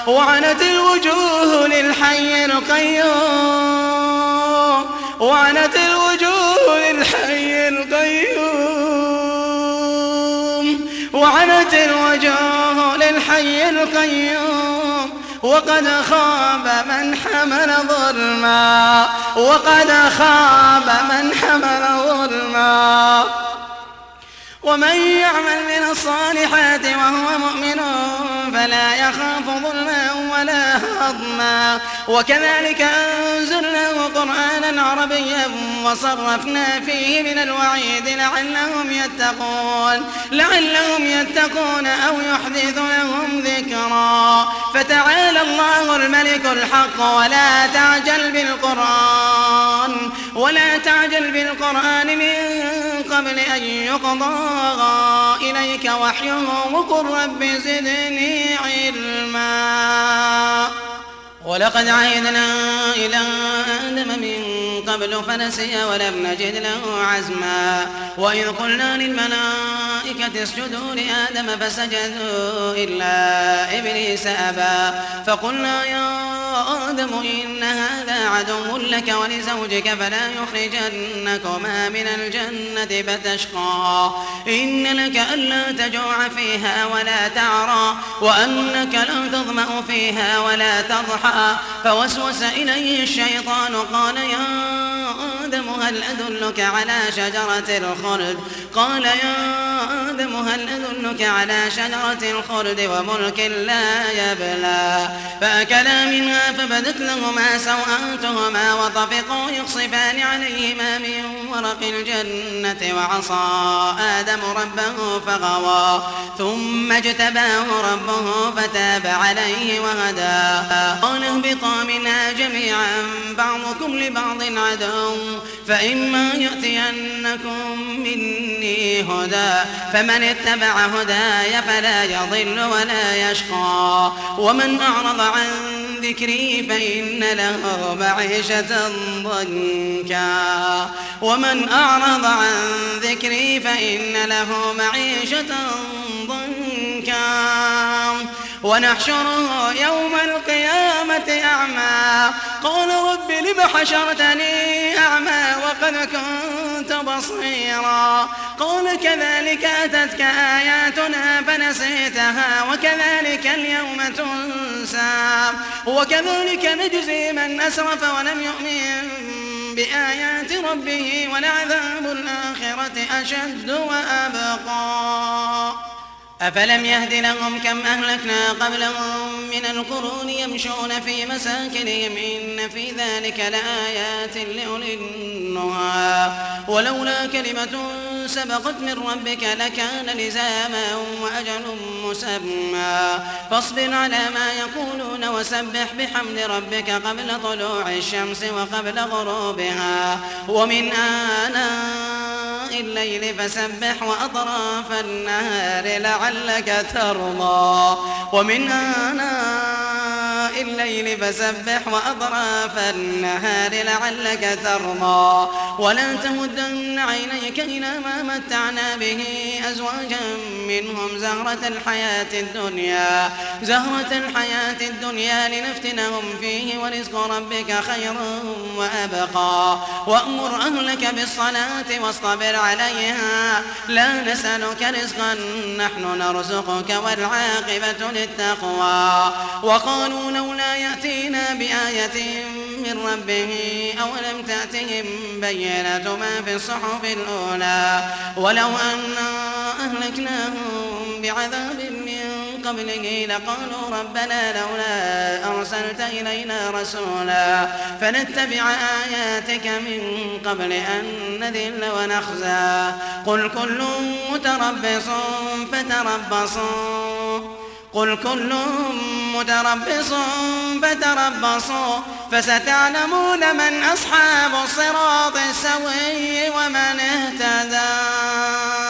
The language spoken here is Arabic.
وعنت الوجوه للحي القيوم وعنت الوجوه للحي القيوم وعنت الوجوه للحي القيوم وقد خاب من حمل ظلما وقد خاب من حمل ظلما ومن يعمل من الصالحات وهو مؤمن فلا يخاف ظلما ولا هضما وكذلك أنزلناه قرآنا عربيا وصرفنا فيه من الوعيد لعلهم يتقون أو يحدث لهم ذكرا فتعالى الله الملك الحق ولا تعجل بالقرآن من قبل أن يقضى إليك وحيه وقل رب زدني علما ولقد عهدنا إلى آدم من قبل فنسي ولم نجد له عزما وإذ قلنا للملائكة اسجدوا لآدم فسجدوا إلا إبليس أبى فقلنا يا آدم إن هذا عدو لك ولزوجك فلا يخرجنكما من الجنة فتشقى إن لك ألا تجوع فيها ولا تعرى وأنك لا تظمأ فيها ولا تضحى فوسوس إليه الشيطان قال يا آدم هل أدلك على شجرة الخلد على شجرة الخلد وملك لا يبلى فأكلا منها فبدت لهما سوآتهما وطفقوا يخصفان عليهما من ورق الجنة وعصى آدم ربه فغوى ثم اجتباه ربه فتاب عليه وهدى قال اهبطا منها جميعا بعضكم لبعض عدو فإما يأتينكم مني هدى فمن اتبع هداي فلا يضل ولا يشقى ومن أعرض عن ذكري فإن له معيشة ضنكا ونحشره يوم القيامة أعمى قال رب لم حشرتني أعمى وقد كنت بصيرا قال كذلك أتتك آياتنا فنسيتها وكذلك اليوم تنسى وكذلك نجزي من أسرف ولم يؤمن بآيات ربه ولعذاب الآخرة أشد وأبقى أفلم يهد لهم كم أهلكنا قبلهم من القرون يمشون في مساكنهم إن في ذلك لآيات لأولي النهى ولولا كلمة سبقت من ربك لكان لزاما وأجل مسمى فاصبر على ما يقولون وسبح بحمد ربك قبل طلوع الشمس وقبل غروبها ومن آناء الليل فسبح وأطراف النهار لعلك ترضى ومن آناء الليل فسبح وأطراف النهار لعلك ترضى ولا تمدن عينيك إلى ما متعنا به أزواجا منهم زهرة الحياة الدنيا لنفتنهم فيه ورزق ربك خير وأبقى وأمر أهلك بالصلاة واصطبر عليها لا نسألك رزقا نحن نرزقك والعاقبة للتقوى وقالوا لولا يأتينا بآية من ربه أولم تأتهم بينة ما في الصحف الأولى ولو أنا أهلكناهم بعذاب من قبله لقالوا ربنا لولا أرسلت إلينا رسولا فنتبع آياتك من قبل أن نذل ونخزى قل كل متربص فتربصوا فستعلمون من أصحاب الصراط السوي ومن اهتدى.